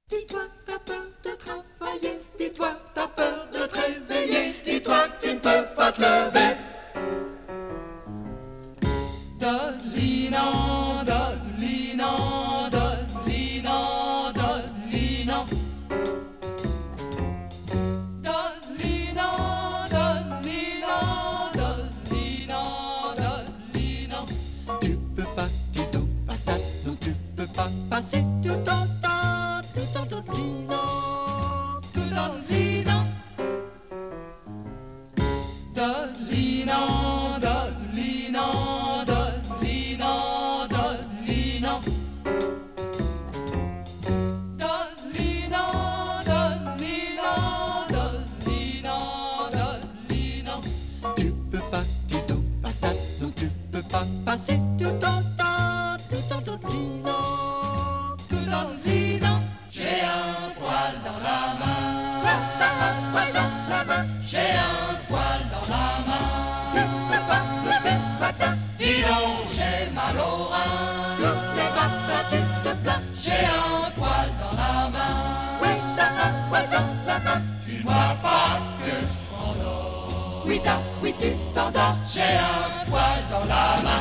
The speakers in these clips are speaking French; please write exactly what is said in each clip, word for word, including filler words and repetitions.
Dis-toi, t'as peur de travailler. Dis-toi, t'as peur de te réveiller. Dis-toi que tu ne peux pas te lever. Dolino, Dolino, Dolino, Dolino. Dolino, Dolino, Dolino, Dolino. Tu peux pas, dis donc, patate. Non, tu peux pas passer tout ton temps, tout ton Dolino, tout Dolino. Dolino, Dolino, Dolino, Dolino. Dolino, Dolino, Dolino, Dolino. Tu peux pas, dis donc, patate. Non, tu peux pas passer tout ton temps, tout ton Dolino, tout Dolino. J'ai un poil dans la main. J'ai un poil dans la main. Dis donc, j'ai mal au rein. J'ai un poil dans la main. Tu vois pas que je m'endors. Oui, da, oui, tu t'endors. J'ai un poil dans la main.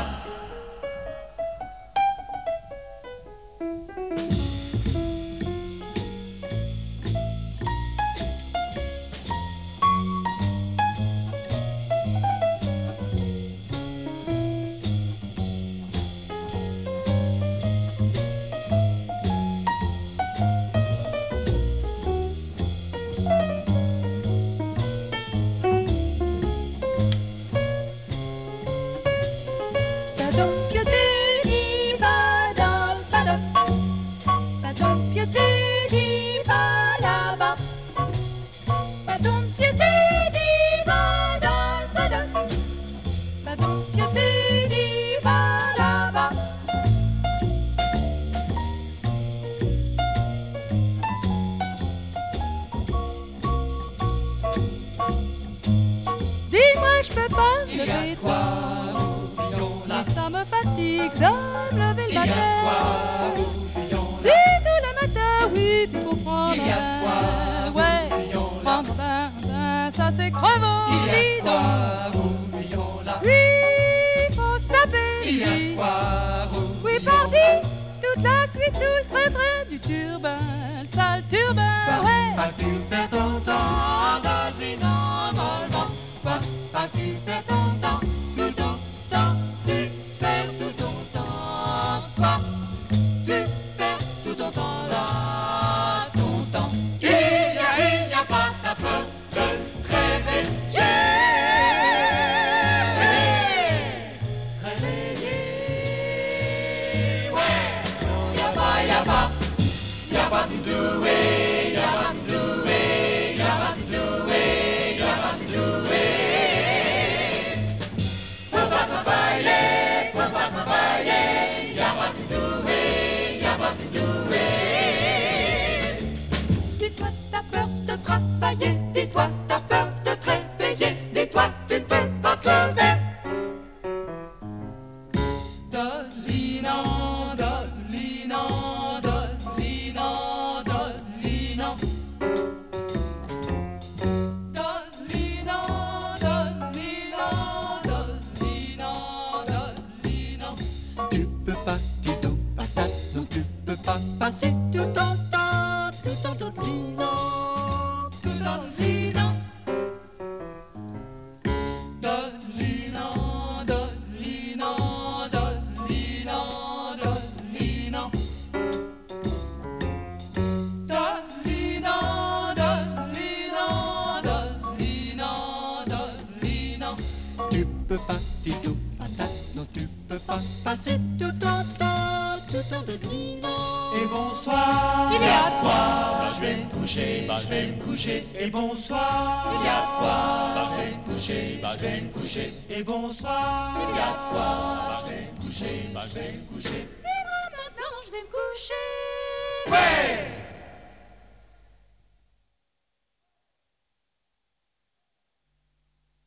Dis-moi, je peux pas me Il y a lever quoi tôt, au billon là? mais ça me fatigue de me lever le Il y a matin. quoi au billon là? Dis tout le matin, oui, puis faut prendre Il y un a bain. quoi Ouais, au billon là? prendre un bain, un bain, ça c'est crevant, Il y a dis quoi donc. au billon là? Oui, faut se taper, Il y a oui. quoi au Oui, billon parti, là? toute la suite, tout le train-train du turbin, le sale turbin, ouais. Pas tu perds ton temps, Dolino, mollement. Pas, pas tu perds ton temps, tout ton temps. Tu perds tout ton temps, toi. Tu perds tout ton temps là, ton temps. Il y a, il n'y a pas ta peur de te réveiller. Réveiller, ouais. Non, y a pas, y a pas, y a pas de doué, y a pas de doué, y a pas de doué, y a pas de doué. Faut pas travailler, faut pas travailler, y a pas de doué, y a pas de doué. Dis-toi, t'as peur de travailler, dis-toi, t'as peur de te réveiller, dis-toi, tu ne peux pas te lever. Dolino, Dolino, Dolino, Dolino. Dolino, Dolino, Dolino, Dolino. Tu peux pas, dis donc, patate, non, tu peux pas passer tout ton temps, tout ton Dolino, tout Dolino. Dolino, Dolino, Dolino, Dolino. Dolino, Dolino, Dolino, Dolino. Tu peux pas, dis donc, patate, non, tu peux pas passer tout ton temps, tout ton Dolino. Et bonsoir. Il y a quoi? Bah, je vais me coucher, bah, je vais me coucher. Et bonsoir. Il y a quoi? Bah, je vais me coucher, bah, je vais me coucher. Et bonsoir. Il y a quoi? Bah, je vais me coucher, bah, je vais me coucher. Et moi maintenant, je vais me coucher. Ouais!